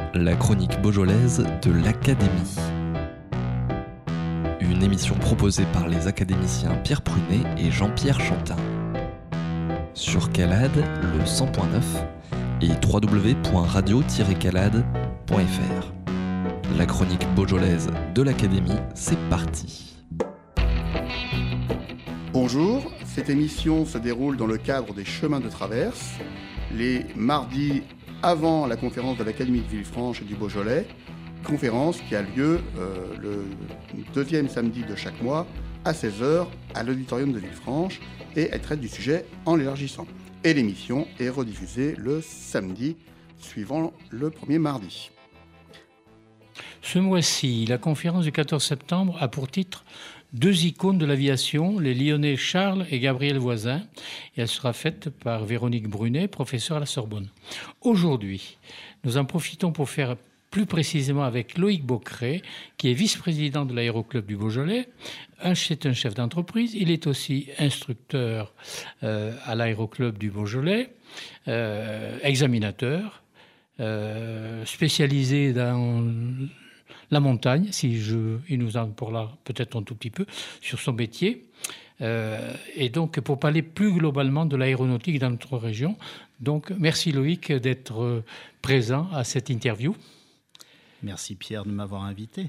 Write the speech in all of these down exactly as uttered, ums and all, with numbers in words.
La chronique beaujolaise de l'Académie. Une émission proposée par les académiciens Pierre Prunet et Jean-Pierre Chantin. Sur Calade, le cent point neuf et w w w point radio tiret calade point f r. La chronique beaujolaise de l'Académie, c'est parti. Bonjour, cette émission se déroule dans le cadre des chemins de traverse, les mardis avant la conférence de l'Académie de Villefranche et du Beaujolais, conférence qui a lieu euh, le deuxième samedi de chaque mois à seize heures à l'auditorium de Villefranche et elle traite du sujet en l'élargissant. Et l'émission est rediffusée le samedi suivant le premier mardi. Ce mois-ci, la conférence du quatorze septembre a pour titre « Deux icônes de l'aviation, les Lyonnais Charles et Gabriel Voisin » et elle sera faite par Véronique Brunet, professeure à la Sorbonne. Aujourd'hui, nous en profitons pour faire plus précisément avec Loïc Beaucret, qui est vice-président de l'Aéroclub du Beaujolais. C'est un chef d'entreprise. Il est aussi instructeur euh, à l'Aéroclub du Beaujolais, euh, examinateur, euh, spécialisé dans la montagne, si je, il nous en parlera peut-être un tout petit peu sur son métier. Euh, et donc, pour parler plus globalement de l'aéronautique dans notre région. Donc, merci Loïc d'être présent à cette interview. Merci Pierre de m'avoir invité.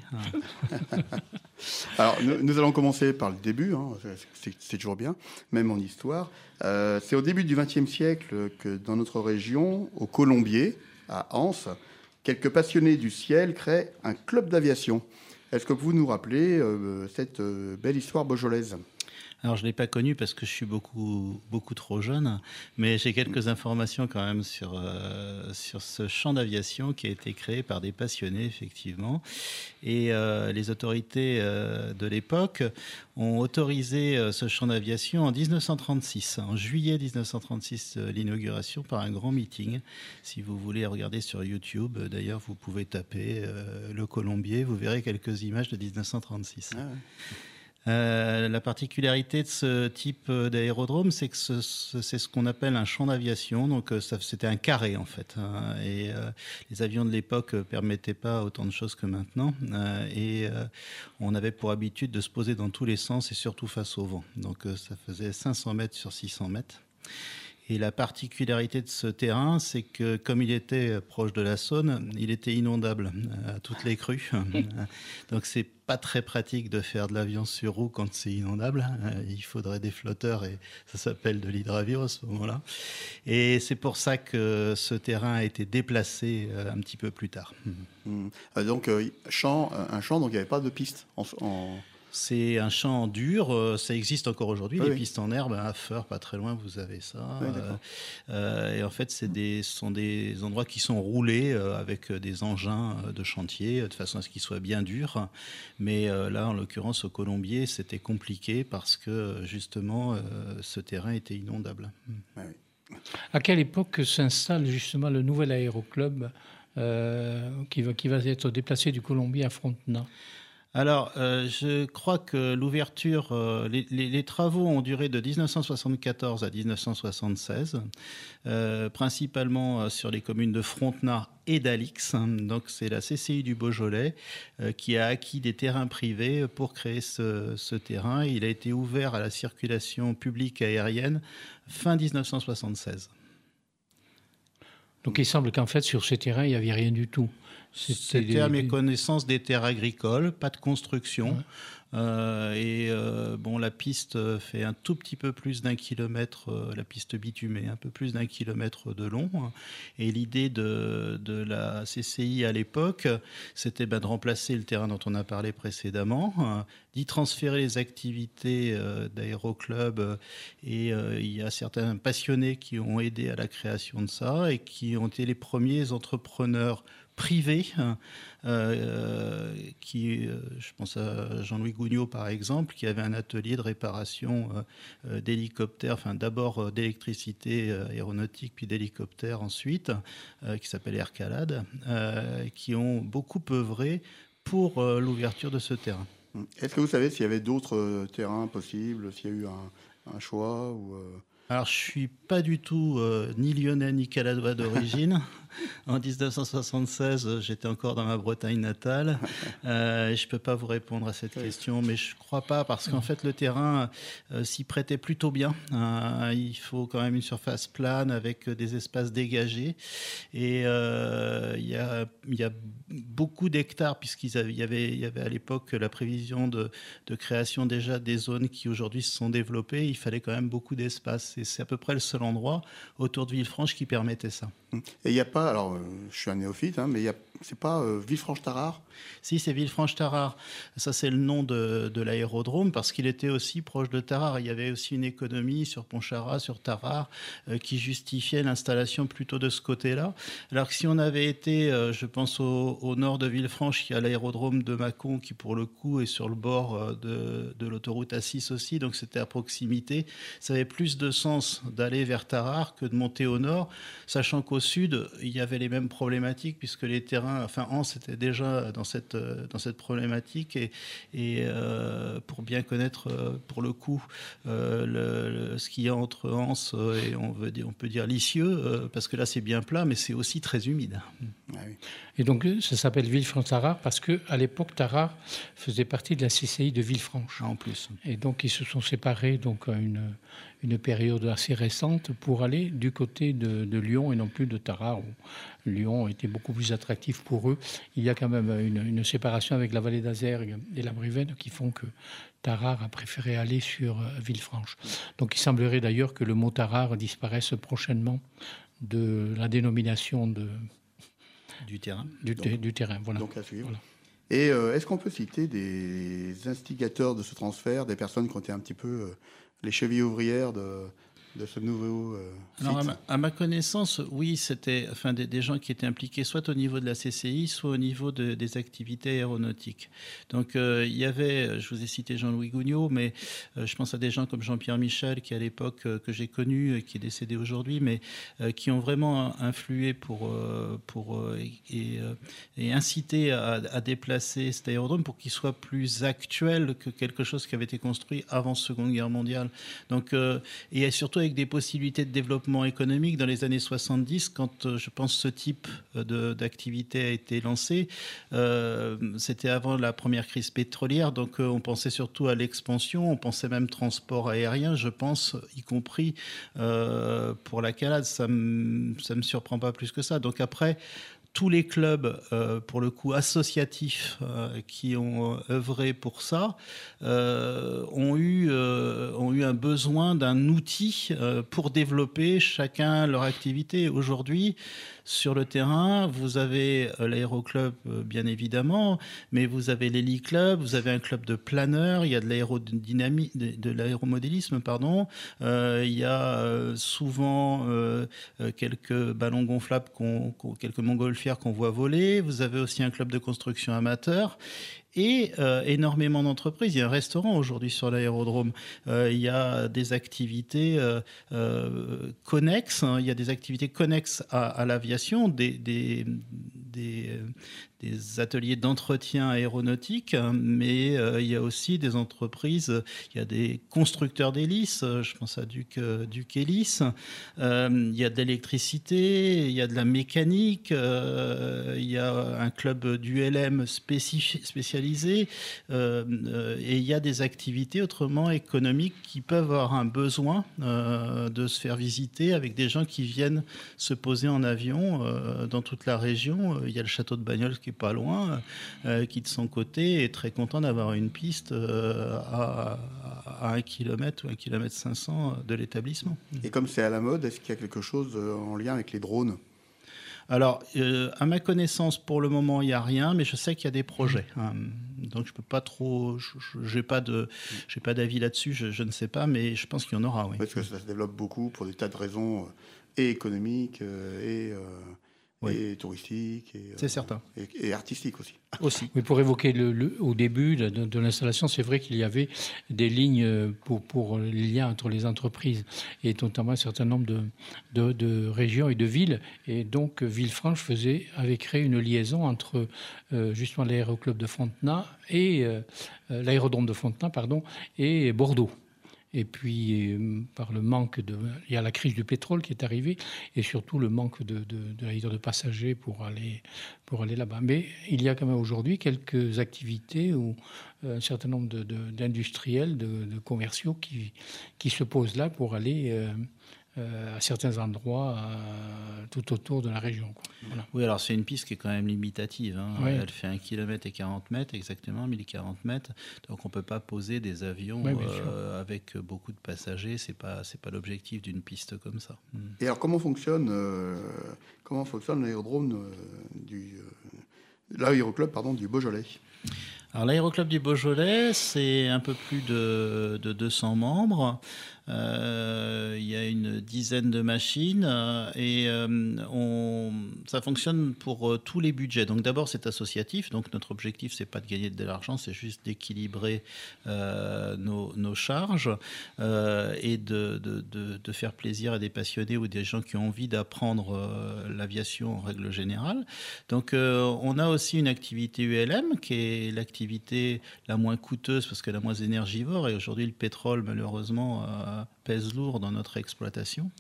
Alors, nous, nous allons commencer par le début, hein, c'est, c'est toujours bien, même en histoire. Euh, c'est au début du vingtième siècle que dans notre région, au Colombier, à Anse, quelques passionnés du ciel créent un club d'aviation. Est-ce que vous nous rappelez euh, cette euh, belle histoire beaujolaise ? Alors, je ne l'ai pas connu parce que je suis beaucoup, beaucoup trop jeune, mais j'ai quelques informations quand même sur, euh, sur ce champ d'aviation qui a été créé par des passionnés, effectivement. Et euh, les autorités euh, de l'époque ont autorisé euh, ce champ d'aviation en dix-neuf cent trente-six. En juillet dix-neuf cent trente-six, euh, l'inauguration par un grand meeting. Si vous voulez regarder sur YouTube, euh, d'ailleurs, vous pouvez taper euh, le Colombier, vous verrez quelques images de dix-neuf cent trente-six. Ah ouais. Euh, la particularité de ce type d'aérodrome, c'est que ce, ce, c'est ce qu'on appelle un champ d'aviation. Donc, ça, c'était un carré, en fait. Hein, et euh, les avions de l'époque ne permettaient pas autant de choses que maintenant. Euh, et euh, on avait pour habitude de se poser dans tous les sens et surtout face au vent. Donc, euh, ça faisait cinq cents mètres sur six cents mètres. Et la particularité de ce terrain, c'est que comme il était proche de la Saône, il était inondable à toutes les crues. Donc c'est pas très pratique de faire de l'avion sur roue quand c'est inondable. Il faudrait des flotteurs et ça s'appelle de l'hydravion à ce moment-là. Et c'est pour ça que ce terrain a été déplacé un petit peu plus tard. Mmh. Donc euh, champ, un champ, donc il n'y avait pas de piste en... en... C'est un champ dur, ça existe encore aujourd'hui, oui, les oui. pistes en herbe, à Feur, pas très loin, vous avez ça. Oui, euh, euh, et en fait, c'est des, ce sont des endroits qui sont roulés euh, avec des engins de chantier, de façon à ce qu'ils soient bien durs. Mais euh, là, en l'occurrence, au Colombier, c'était compliqué parce que, justement, euh, ce terrain était inondable. Oui, oui. À quelle époque s'installe justement le nouvel aéroclub euh, qui, va, qui va être déplacé du Colombier à Frontenac ? Alors, euh, je crois que l'ouverture, euh, les, les, les travaux ont duré de dix-neuf cent soixante-quatorze à dix-neuf cent soixante-seize, euh, principalement euh, sur les communes de Frontenac et d'Alix. Donc, c'est la C C I du Beaujolais euh, qui a acquis des terrains privés pour créer ce, ce terrain. Il a été ouvert à la circulation publique aérienne fin dix-neuf cent soixante-seize. Donc, il semble qu'en fait, sur ces terrains, il n'y avait rien du tout. C'était, des... à mes connaissances, des terres agricoles, pas de construction. Ouais. Euh, et euh, bon, la piste fait un tout petit peu plus d'un kilomètre, euh, la piste bitumée, un peu plus d'un kilomètre de long. Et l'idée de, de la C C I à l'époque, c'était ben, de remplacer le terrain dont on a parlé précédemment, euh, d'y transférer les activités euh, d'aéroclub. Euh, et euh, il y a certains passionnés qui ont aidé à la création de ça et qui ont été les premiers entrepreneurs privés, euh, qui, euh, je pense à Jean-Louis Gougnot par exemple, qui avait un atelier de réparation euh, d'hélicoptères, enfin d'abord euh, d'électricité euh, aéronautique, puis d'hélicoptères ensuite, euh, qui s'appelle Air Calade, euh, qui ont beaucoup œuvré pour euh, l'ouverture de ce terrain. Est-ce que vous savez s'il y avait d'autres euh, terrains possibles, s'il y a eu un, un choix ou, euh... Alors, je suis pas du tout euh, ni lyonnais ni caladois d'origine. En dix-neuf cent soixante-seize, j'étais encore dans ma Bretagne natale. Euh, je ne peux pas vous répondre à cette question, mais je ne crois pas, parce qu'en fait, le terrain euh, s'y prêtait plutôt bien. Euh, il faut quand même une surface plane avec des espaces dégagés. Et euh, il y a, il y a beaucoup d'hectares, puisqu'il y avait, il y avait à l'époque la prévision de, de création déjà des zones qui aujourd'hui se sont développées. Il fallait quand même beaucoup d'espace. Et c'est à peu près le seul endroit autour de Villefranche qui permettait ça. Et il n'y a pas, alors euh, je suis un néophyte, hein, mais c'est pas euh, Villefranche-Tarare? Si, c'est Villefranche-Tarare. Ça, c'est le nom de, de l'aérodrome, parce qu'il était aussi proche de Tarare. Il y avait aussi une économie sur Pontcharrat, sur Tarare, euh, qui justifiait l'installation plutôt de ce côté-là. Alors que si on avait été, euh, je pense, au, au nord de Villefranche, il y a l'aérodrome de Mâcon, qui pour le coup est sur le bord euh, de, de l'autoroute A six aussi, donc c'était à proximité. Ça avait plus de sens d'aller vers Tarare que de monter au nord, sachant qu'au sud, il y avait les mêmes problématiques, puisque les terrains, enfin, Anse était déjà dans cette, dans cette problématique, et, et euh, pour bien connaître, euh, pour le coup, euh, le, le, ce qu'il y a entre Anse et on, veut dire, on peut dire Lisieux, euh, parce que là, c'est bien plat, mais c'est aussi très humide. Ah oui. Et donc, ça s'appelle Villefranche-Tarare parce qu'à l'époque, Tarare faisait partie de la C C I de Villefranche. Ah, en plus. Et donc, ils se sont séparés donc, à une, une période assez récente pour aller du côté de, de Lyon et non plus de Tarare, où Lyon était beaucoup plus attractif pour eux. Il y a quand même une, une séparation avec la vallée d'Azergues et la Brévenne qui font que Tarare a préféré aller sur Villefranche. Donc, il semblerait d'ailleurs que le mot Tarare disparaisse prochainement de la dénomination de... Du terrain. Du, donc, du terrain, voilà. Donc à suivre. Voilà. Et euh, est-ce qu'on peut citer des instigateurs de ce transfert, des personnes qui ont été un petit peu euh, les chevilles ouvrières de, de ce nouveau euh, site? Alors, à ma, à ma connaissance, oui, c'était enfin, des, des gens qui étaient impliqués soit au niveau de la C C I, soit au niveau de, des activités aéronautiques. Donc, euh, il y avait, je vous ai cité Jean-Louis Gougnot, mais euh, je pense à des gens comme Jean-Pierre Michel, qui à l'époque, euh, que j'ai connu, et qui est décédé aujourd'hui, mais euh, qui ont vraiment influé pour, euh, pour, euh, et, euh, et incité à, à déplacer cet aérodrome pour qu'il soit plus actuel que quelque chose qui avait été construit avant la Seconde Guerre mondiale. Donc, euh, et surtout avec des possibilités de développement économique dans les années soixante-dix, quand euh, je pense ce type de, d'activité a été lancé. Euh, c'était avant la première crise pétrolière, donc euh, on pensait surtout à l'expansion, on pensait même transport aérien, je pense, y compris euh, pour la Calade. Ça ne me surprend pas plus que ça. Donc après, tous les clubs, euh, pour le coup associatifs, euh, qui ont euh, œuvré pour ça, euh, ont, eu, euh, ont eu un besoin d'un outil euh, pour développer chacun leur activité. Aujourd'hui, sur le terrain, vous avez l'aéroclub, euh, bien évidemment, mais vous avez l'héliclub, vous avez un club de planeurs, il y a de l'aérodynamie, de, de l'aéromodélisme, pardon, euh, il y a euh, souvent euh, quelques ballons gonflables, qu'on, qu'on, quelques montgolfières qu'on voit voler. Vous avez aussi un club de construction amateur. Et euh, énormément d'entreprises. Il y a un restaurant aujourd'hui sur l'aérodrome. Euh, il y a des activités euh, euh, connexes. Hein. Il y a des activités connexes à, à l'aviation, des, des, des, des ateliers d'entretien aéronautique, hein, mais euh, il y a aussi des entreprises. Il y a des constructeurs d'hélices. Je pense à Duc, Duc Hélice. Euh, il y a de l'électricité. Il y a de la mécanique. Euh, il y a un club d'U L M spécifique, spécialisé. Euh, euh, et il y a des activités autrement économiques qui peuvent avoir un besoin euh, de se faire visiter avec des gens qui viennent se poser en avion euh, dans toute la région. Il y a le château de Bagnols qui est pas loin, euh, qui de son côté est très content d'avoir une piste euh, à, à un kilomètre ou un kilomètre cinq cents de l'établissement. Et comme c'est à la mode, est-ce qu'il y a quelque chose en lien avec les drones ? Alors, euh, à ma connaissance, pour le moment, il n'y a rien, mais je sais qu'il y a des projets. Hein. Donc, je peux pas trop, je n'ai pas de, j'ai pas d'avis là-dessus, je, je ne sais pas, mais je pense qu'il y en aura, oui. Parce que ça se développe beaucoup pour des tas de raisons, euh, et économiques, euh, et, euh, oui. et touristiques, et, c'est euh, certain, et, et artistiques aussi. Aussi. Oui, pour évoquer le, le, au début de, de l'installation, c'est vrai qu'il y avait des lignes pour, pour les liens entre les entreprises et notamment un certain nombre de, de, de régions et de villes. Et donc, Villefranche faisait, avait créé une liaison entre euh, justement l'aéroclub de Fontenay et euh, l'aérodrome de Fontenay, pardon, et Bordeaux. Et puis, euh, par le manque de... Il y a la crise du pétrole qui est arrivée, et surtout le manque de, de, de, de passagers pour aller, pour aller là-bas. Mais il y a quand même aujourd'hui quelques activités où un certain nombre de, de, d'industriels, de, de commerciaux qui, qui se posent là pour aller... Euh, Euh, à certains endroits euh, tout autour de la région. Quoi. Voilà. Oui, alors c'est une piste qui est quand même limitative. Hein. Oui. Elle fait un kilomètre et quarante mètres, exactement, mille quarante mètres. Donc on ne peut pas poser des avions oui, euh, avec beaucoup de passagers. Ce n'est pas, c'est pas l'objectif d'une piste comme ça. Et alors comment fonctionne, euh, comment fonctionne l'aérodrome euh, du... Euh, l'aéroclub, pardon, du Beaujolais ? Alors l'aéroclub du Beaujolais, c'est un peu plus de, de deux cents membres. Euh, il y a une dizaine de machines euh, et euh, on, ça fonctionne pour euh, tous les budgets. Donc d'abord c'est associatif, donc notre objectif c'est pas de gagner de l'argent, c'est juste d'équilibrer euh, nos, nos charges euh, et de, de, de, de faire plaisir à des passionnés ou des gens qui ont envie d'apprendre euh, l'aviation en règle générale. Donc euh, on a aussi une activité U L M qui est l'activité la moins coûteuse parce que la moins énergivore, et aujourd'hui le pétrole malheureusement euh, pèse lourd dans notre exploitation,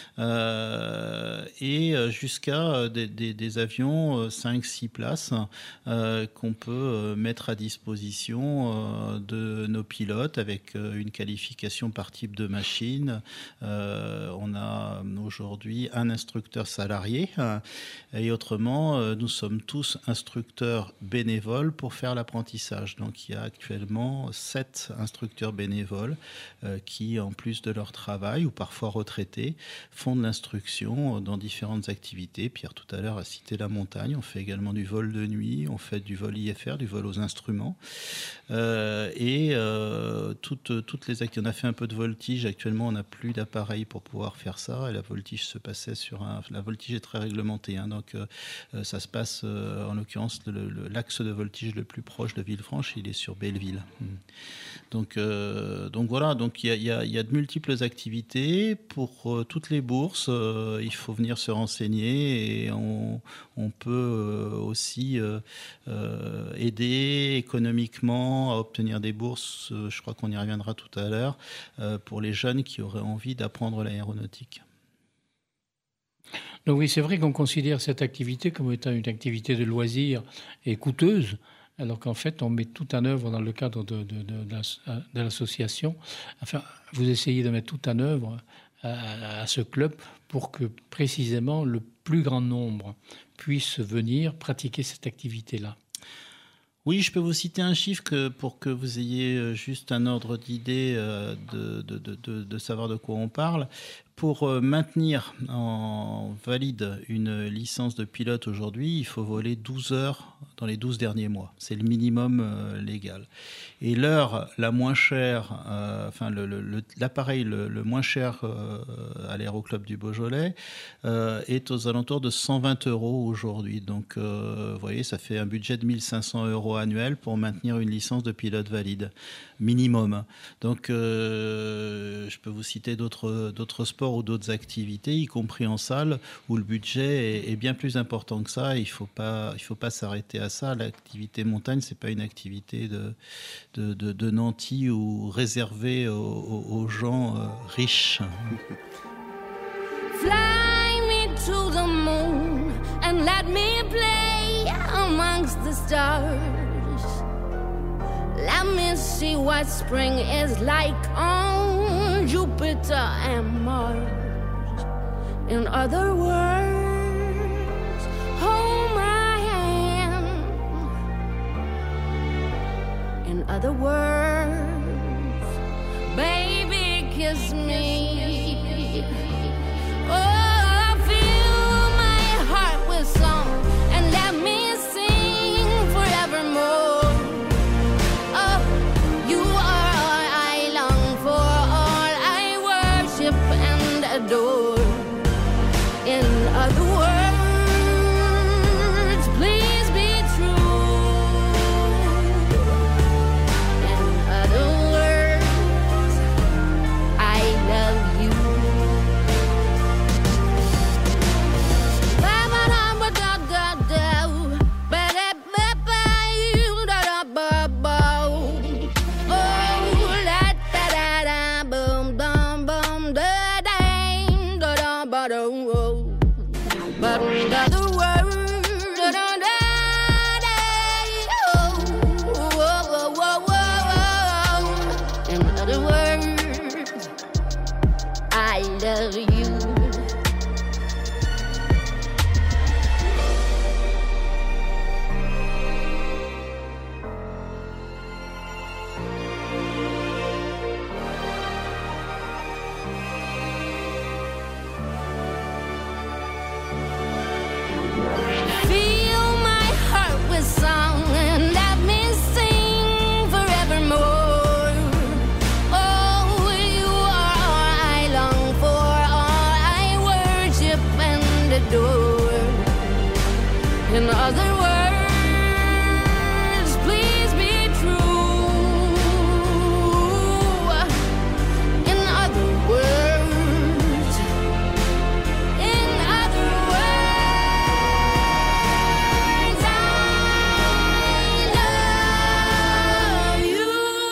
euh, et jusqu'à des, des, des avions cinq six places euh, qu'on peut mettre à disposition euh, de nos pilotes avec une qualification par type de machine. Euh, on a aujourd'hui un instructeur salarié et autrement nous sommes tous instructeurs bénévoles pour faire l'apprentissage. Donc il y a actuellement sept instructeurs bénévoles euh, qui en plus de leur travail ou parfois retraités font de l'instruction dans différentes activités. Pierre tout à l'heure a cité la montagne, on fait également du vol de nuit, on fait du vol I F R, du vol aux instruments euh, et euh, toutes, toutes les activités. On a fait un peu de voltige, actuellement on n'a plus d'appareil pour pouvoir faire ça et la voltige se passait sur un... La voltige est très réglementée, hein, donc euh, ça se passe euh, en l'occurrence le, le, l'axe de voltige le plus proche de Villefranche, il est sur Belleville. Donc, euh, donc voilà, donc il y a, y a, y a de multiples activités pour euh, toutes les bourses. Euh, il faut venir se renseigner et on, on peut euh, aussi euh, euh, aider économiquement à obtenir des bourses. Euh, je crois qu'on y reviendra tout à l'heure euh, pour les jeunes qui auraient envie d'apprendre l'aéronautique. Donc oui, c'est vrai qu'on considère cette activité comme étant une activité de loisir et coûteuse, alors qu'en fait, on met tout en œuvre dans le cadre de, de, de, de l'association. Enfin, vous essayez de mettre tout en œuvre à, à ce club pour que précisément le plus grand nombre puisse venir pratiquer cette activité-là. Oui, je peux vous citer un chiffre que, pour que vous ayez juste un ordre d'idée de, de, de, de, de savoir de quoi on parle. Pour maintenir en valide une licence de pilote aujourd'hui, il faut voler douze heures dans les douze derniers mois. C'est le minimum euh, légal. Et l'heure la moins chère, euh, enfin le, le, l'appareil le, le moins cher euh, à l'aéroclub du Beaujolais euh, est aux alentours de cent vingt euros aujourd'hui. Donc, euh, vous voyez, ça fait un budget de mille cinq cents euros annuel pour maintenir une licence de pilote valide, minimum. Donc, euh, je peux vous citer d'autres, d'autres sports ou d'autres activités, y compris en salle, où le budget est, est bien plus important que ça. Il ne faut pas, il faut pas s'arrêter à ça. L'activité montagne, ce n'est pas une activité de, de, de, de nantis ou réservée aux, aux gens euh, riches. Fly me to the moon and let me play amongst the stars. Let me see what spring is like on Jupiter and Mars. In other words, hold my hand. In other words, baby, kiss me. Oh, fill my heart with song and let me sing forevermore. Adore. In other words, please be true. In other words, I love you. In other words, in other words, I love you. In other words, please be true. In other words, in other words, I love you.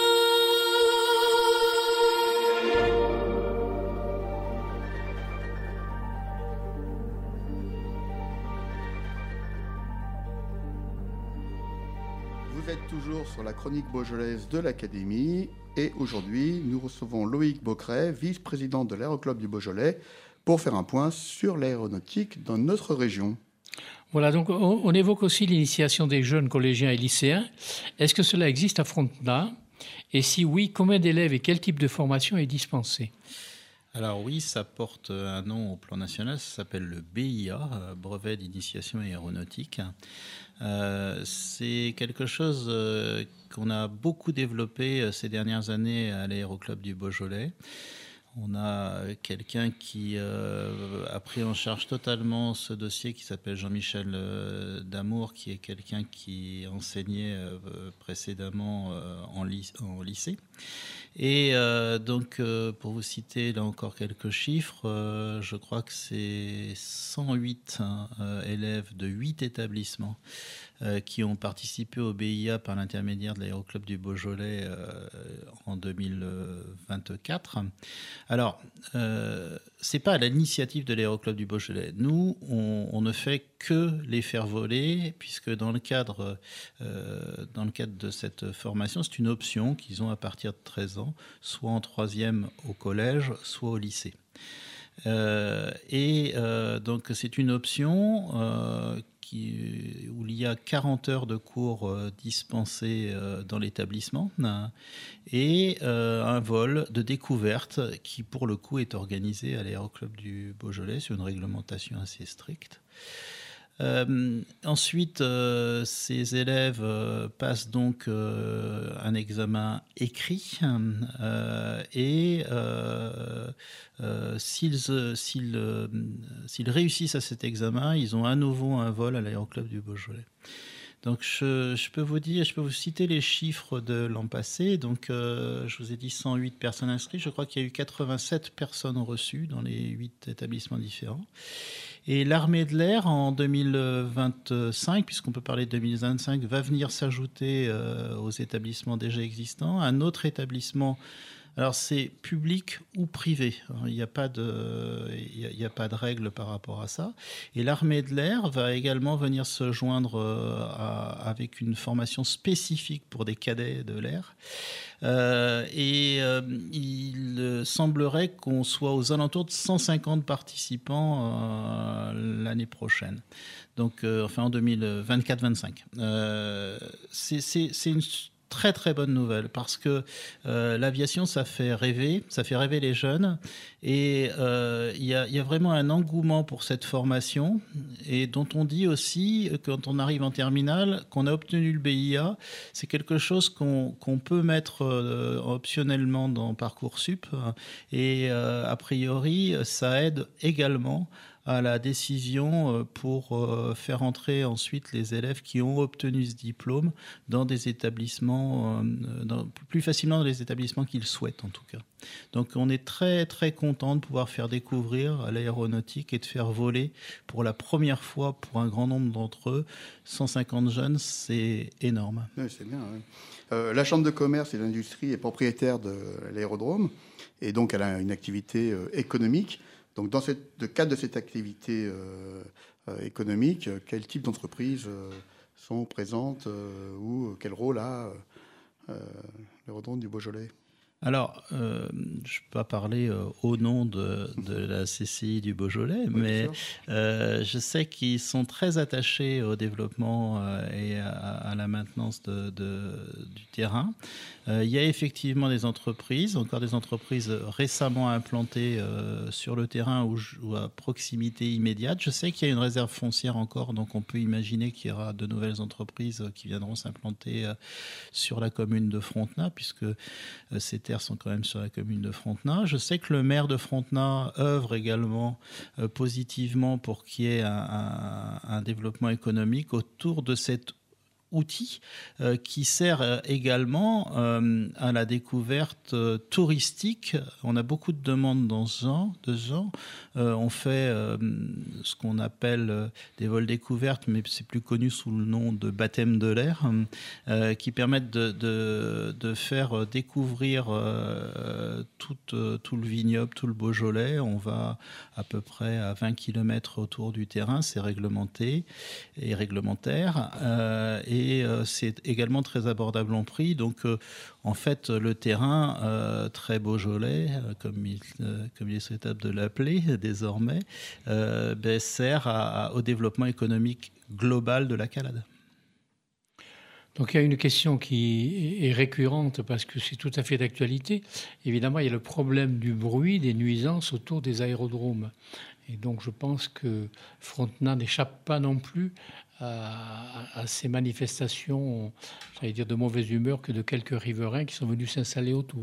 Vous êtes toujours sur la chronique beaujolaise de l'Académie et aujourd'hui nous recevons Loïc Beaucret, vice-président de l'Aéroclub du Beaujolais, pour faire un point sur l'aéronautique dans notre région. Voilà, donc on, on évoque aussi l'initiation des jeunes collégiens et lycéens. Est-ce que cela existe à Frontenac? Et si oui, combien d'élèves et quel type de formation est dispensé? Alors oui, ça porte un nom au plan national, ça s'appelle le B I A, brevet d'initiation aéronautique. Euh, c'est quelque chose euh, qu'on a beaucoup développé euh, ces dernières années à l'Aéroclub du Beaujolais. On a quelqu'un qui euh, a pris en charge totalement ce dossier qui s'appelle Jean-Michel euh, Damour, qui est quelqu'un qui enseignait euh, précédemment euh, en, ly- en lycée. Et euh, donc, euh, pour vous citer là encore quelques chiffres, euh, je crois que c'est cent huit hein, euh, élèves de huit établissements euh, qui ont participé au B I A par l'intermédiaire de l'Aéroclub du Beaujolais euh, en deux mille vingt-quatre. Alors, euh, c'est pas à l'initiative de l'Aéroclub du Beaujolais. Nous, on, on ne fait que les faire voler, puisque dans le cadre, euh, dans le cadre de cette formation, c'est une option qu'ils ont à partir de treize ans, soit en troisième au collège, soit au lycée. Euh, et euh, donc c'est une option euh, qui, où il y a quarante heures de cours euh, dispensés euh, dans l'établissement et euh, un vol de découverte qui pour le coup est organisé à l'Aéroclub du Beaujolais sur une réglementation assez stricte. Euh, ensuite, euh, ces élèves euh, passent donc euh, un examen écrit euh, et euh, euh, s'ils, s'ils, euh, s'ils réussissent à cet examen, ils ont à nouveau un vol à l'Aéroclub du Beaujolais. Donc je, je peux vous dire, je peux vous citer les chiffres de l'an passé. Donc euh, je vous ai dit cent huit personnes inscrites. Je crois qu'il y a eu quatre-vingt-sept personnes reçues dans les huit établissements différents. Et l'armée de l'air en deux mille vingt-cinq, puisqu'on peut parler de deux mille vingt-cinq, va venir s'ajouter euh, aux établissements déjà existants. Un autre établissement, alors c'est public ou privé, il n'y a pas de, il n'y a, a pas de règle par rapport à ça. Et l'armée de l'air va également venir se joindre euh, à, avec une formation spécifique pour des cadets de l'air. Euh, et euh, il semblerait qu'on soit aux alentours de cent cinquante participants euh, l'année prochaine. Donc, euh, enfin en deux mille vingt-quatre vingt-cinq. Euh, c'est, c'est, c'est une très très bonne nouvelle parce que euh, l'aviation ça fait rêver, ça fait rêver les jeunes et il euh, y, y a vraiment un engouement pour cette formation et dont on dit aussi quand on arrive en terminale qu'on a obtenu le B I A, c'est quelque chose qu'on, qu'on peut mettre euh, optionnellement dans Parcoursup et euh, a priori ça aide également à la décision pour faire entrer ensuite les élèves qui ont obtenu ce diplôme dans des établissements, dans, plus facilement dans les établissements qu'ils souhaitent en tout cas. Donc on est très très content de pouvoir faire découvrir l'aéronautique et de faire voler pour la première fois pour un grand nombre d'entre eux, cent cinquante jeunes, c'est énorme. Oui, c'est bien. Oui. Euh, la Chambre de commerce et d'industrie est propriétaire de l'aérodrome et donc elle a une activité euh, économique. Donc, dans le cadre de cette activité euh, euh, économique, quel type d'entreprises euh, sont présentes euh, ou quel rôle a euh, l'aérodrome du Beaujolais? Alors, euh, je ne vais pas parler euh, au nom de, de la C C I du Beaujolais, oui, mais euh, je sais qu'ils sont très attachés au développement euh, et à, à la maintenance de, de, du terrain. Euh, il y a effectivement des entreprises, encore des entreprises récemment implantées euh, sur le terrain ou, ou à proximité immédiate. Je sais qu'il y a une réserve foncière encore, donc on peut imaginer qu'il y aura de nouvelles entreprises qui viendront s'implanter euh, sur la commune de Frontenat, puisque euh, c'était sont quand même sur la commune de Frontenat. Je sais que le maire de Frontenat œuvre également euh, positivement pour qu'il y ait un, un, un développement économique autour de cet outil euh, qui sert euh, également euh, à la découverte euh, touristique. On a beaucoup de demandes dans ce genre. De ce genre. Euh, on fait euh, ce qu'on appelle euh, des vols découvertes, mais c'est plus connu sous le nom de baptême de l'air, euh, qui permettent de, de, de faire découvrir euh, tout, euh, tout le vignoble, tout le Beaujolais. On va à peu près à vingt kilomètres autour du terrain, c'est réglementé et réglementaire. Euh, et Et euh, c'est également très abordable en prix. Donc, euh, en fait, le terrain euh, très Beaujolais, euh, comme, il, euh, comme il est souhaitable de l'appeler désormais, euh, ben, sert à, à, au développement économique global de la Calade. Donc il y a une question qui est récurrente parce que c'est tout à fait d'actualité. Évidemment, il y a le problème du bruit, des nuisances autour des aérodromes. Et donc je pense que Frontenat n'échappe pas non plus à, à ces manifestations, j'allais dire de mauvaise humeur, que de quelques riverains qui sont venus s'installer autour.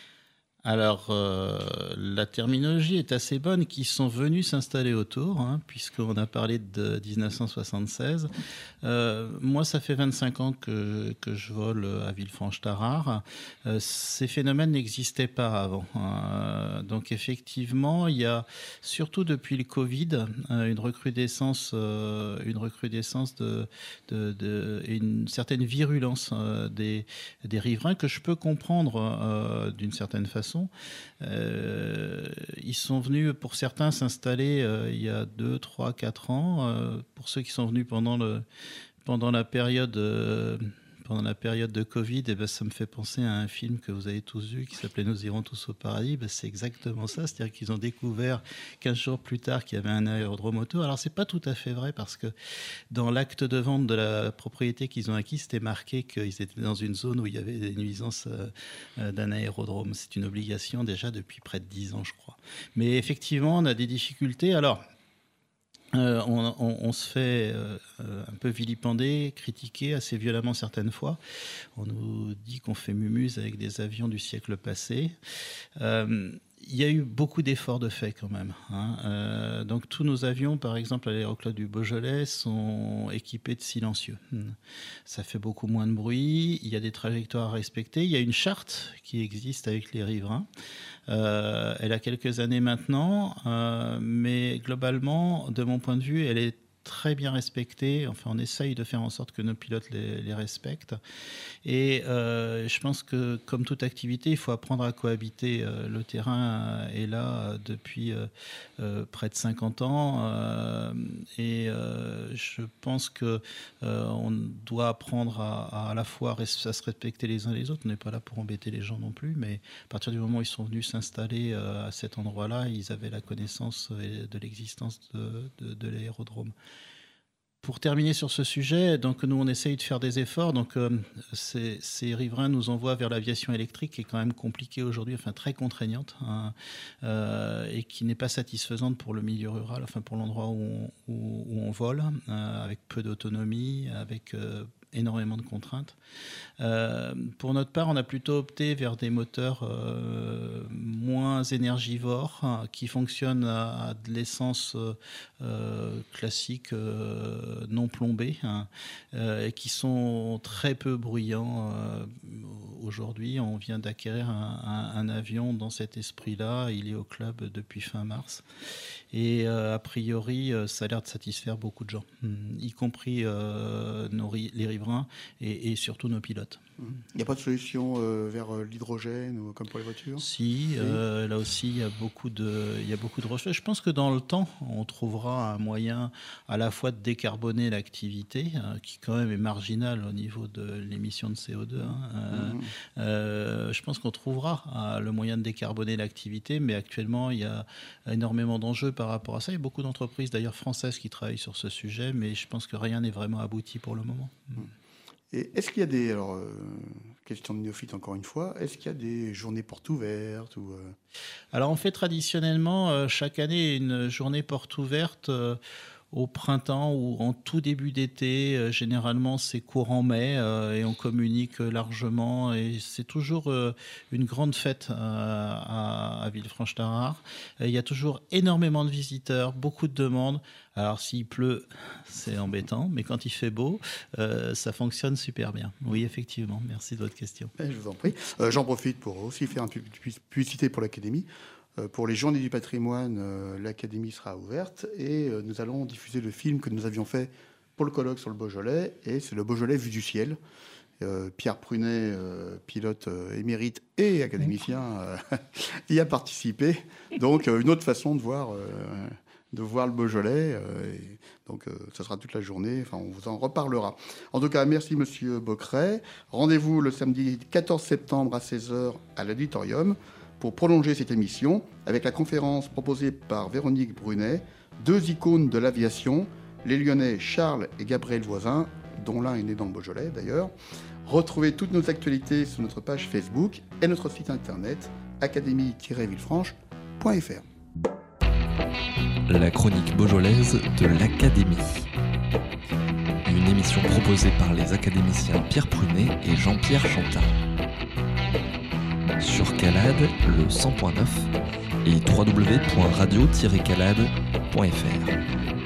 Alors, euh, la terminologie est assez bonne, qui sont venus s'installer autour, hein, puisqu'on a parlé de dix-neuf cent soixante-seize. Euh, moi, ça fait vingt-cinq ans que, que je vole à Villefranche-Tarare. Euh, ces phénomènes n'existaient pas avant. Euh, donc, effectivement, il y a, surtout depuis le Covid, euh, une recrudescence, euh, une recrudescence de, de, de, et une certaine virulence euh, des, des riverains que je peux comprendre euh, d'une certaine façon. Euh, ils sont venus, pour certains, s'installer euh, il y a deux, trois, quatre ans. Euh, pour ceux qui sont venus pendant, le, pendant, la, période, euh, pendant la période de Covid, eh ben, ça me fait penser à un film que vous avez tous vu qui s'appelait « Nous irons tous au paradis ». Ben, c'est exactement ça, c'est-à-dire qu'ils ont découvert quinze jours plus tard qu'il y avait un aérodrome autour. Alors, c'est pas tout à fait vrai parce que dans l'acte de vente de la propriété qu'ils ont acquis, c'était marqué qu'ils étaient dans une zone où il y avait des nuisances euh, d'un aérodrome. C'est une obligation déjà depuis près de dix ans, je crois. Mais effectivement, on a des difficultés. Alors, Euh, on, on, on se fait euh, un peu vilipender, critiquer assez violemment certaines fois. On nous dit qu'on fait mumuse avec des avions du siècle passé. Euh, il y a eu beaucoup d'efforts de fait quand même. Hein. Euh, donc tous nos avions, par exemple à l'aéroclub du Beaujolais, sont équipés de silencieux. Ça fait beaucoup moins de bruit. Il y a des trajectoires à respecter. Il y a une charte qui existe avec les riverains. Euh, elle a quelques années maintenant, euh, mais globalement, de mon point de vue, elle est très bien respectée. Enfin, on essaye de faire en sorte que nos pilotes les, les respectent. Et euh, je pense que, comme toute activité, il faut apprendre à cohabiter. Euh, le terrain est là depuis euh, euh, près de cinquante ans. Euh, et euh, je pense qu'on euh, doit apprendre à, à, à la fois à se respecter les uns les autres. On n'est pas là pour embêter les gens non plus. Mais à partir du moment où ils sont venus s'installer euh, à cet endroit-là, ils avaient la connaissance de l'existence de, de, de l'aérodrome. Pour terminer sur ce sujet, donc nous on essaye de faire des efforts. Donc euh, ces, ces riverains nous envoient vers l'aviation électrique, qui est quand même compliquée aujourd'hui, enfin très contraignante, hein, euh, et qui n'est pas satisfaisante pour le milieu rural, enfin pour l'endroit où on, où, où on vole, euh, avec peu d'autonomie, avec euh, énormément de contraintes. Euh, pour notre part, on a plutôt opté vers des moteurs euh, moins énergivores, hein, qui fonctionnent à, à de l'essence euh, classique, euh, non plombée, hein, euh, et qui sont très peu bruyants. Euh, aujourd'hui, on vient d'acquérir un, un, un avion dans cet esprit-là. Il est au club depuis fin mars. Et euh, a priori, euh, ça a l'air de satisfaire beaucoup de gens, y compris euh, nos, les riverains et, et surtout nos pilotes. Il n'y a pas de solution euh, vers l'hydrogène ou comme pour les voitures ? Si, euh, là aussi, il y a beaucoup de, il y a beaucoup de recherches. Je pense que dans le temps, on trouvera un moyen à la fois de décarboner l'activité, euh, qui quand même est marginale au niveau de l'émission de C O deux. Hein. Euh, mmh. euh, je pense qu'on trouvera euh, le moyen de décarboner l'activité, mais actuellement, il y a énormément d'enjeux par rapport à ça. Il y a beaucoup d'entreprises, d'ailleurs françaises, qui travaillent sur ce sujet, mais je pense que rien n'est vraiment abouti pour le moment. Mmh. Et est-ce qu'il y a des... Alors, euh, question de néophyte encore une fois, est-ce qu'il y a des journées portes ouvertes ou euh... Alors on fait traditionnellement euh, chaque année une journée porte ouverte euh, au printemps ou en tout début d'été. Euh, généralement c'est courant mai euh, et on communique largement et c'est toujours euh, une grande fête euh, à, à Villefranche-Tarare. Euh, il y a toujours énormément de visiteurs, beaucoup de demandes. Alors s'il pleut, c'est embêtant, mais quand il fait beau, euh, ça fonctionne super bien. Oui, effectivement, merci de votre question. Je vous en prie. Euh, j'en profite pour aussi faire une publicité pour l'Académie. Euh, pour les Journées du patrimoine, euh, l'Académie sera ouverte et euh, nous allons diffuser le film que nous avions fait pour le colloque sur le Beaujolais, et c'est le Beaujolais vu du ciel. Euh, Pierre Prunet, euh, pilote euh, émérite et académicien, euh, y a participé. Donc euh, une autre façon de voir... Euh, de voir le Beaujolais. Euh, et donc, euh, ça sera toute la journée. Enfin, on vous en reparlera. En tout cas, merci, Monsieur Bockret. Rendez-vous le samedi quatorze septembre à seize heures à l'auditorium pour prolonger cette émission avec la conférence proposée par Véronique Brunet, deux icônes de l'aviation, les Lyonnais Charles et Gabriel Voisin, dont l'un est né dans le Beaujolais d'ailleurs. Retrouvez toutes nos actualités sur notre page Facebook et notre site internet académie tiret villefranche point f r. La chronique beaujolaise de l'Académie. Une émission proposée par les académiciens Pierre Prunet et Jean-Pierre Chantin. Sur Calade, le cent point neuf et w w w point radio tiret calade point f r.